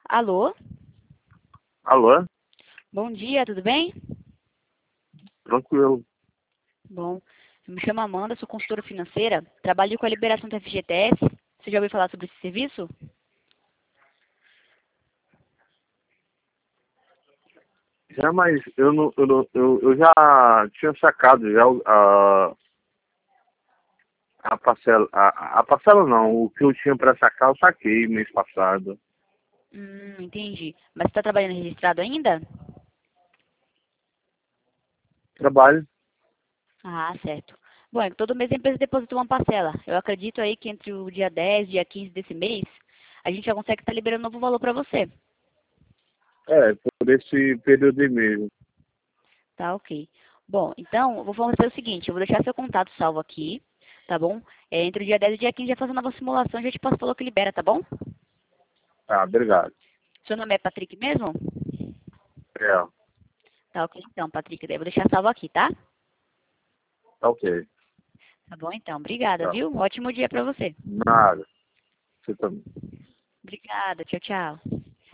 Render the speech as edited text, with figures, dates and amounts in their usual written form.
Alô? Alô? Bom dia, tudo bem? Tranquilo. Bom, eu me chamo Amanda, sou consultora financeira, trabalho com a liberação do FGTS. Você já ouviu falar sobre esse serviço? Já, mas eu já tinha sacado já a parcela. A parcela não, o que eu tinha para sacar eu saquei mês passado. Entendi. Mas você está trabalhando registrado ainda? Trabalho. Ah, certo. Bom, é que todo mês a empresa deposita uma parcela. Eu acredito aí que entre o dia 10 e dia 15 desse mês, a gente já consegue estar liberando um novo valor para você. É, por esse período e meio. Tá, ok. Bom, então, eu vou fazer o seguinte, eu vou deixar seu contato salvo aqui, tá bom? Entre o dia 10 e o dia 15 já faz uma nova simulação, já te passo o valor que libera, tá bom? Tá, obrigado. Seu nome é Patrick mesmo? É, Tá, ok então, Patrick. Daí eu vou deixar salvo aqui, tá? tá ok. Tá bom então. Obrigada, Tá. viu? Um ótimo dia pra você. Nada. Você também. Obrigada. Tchau, tchau.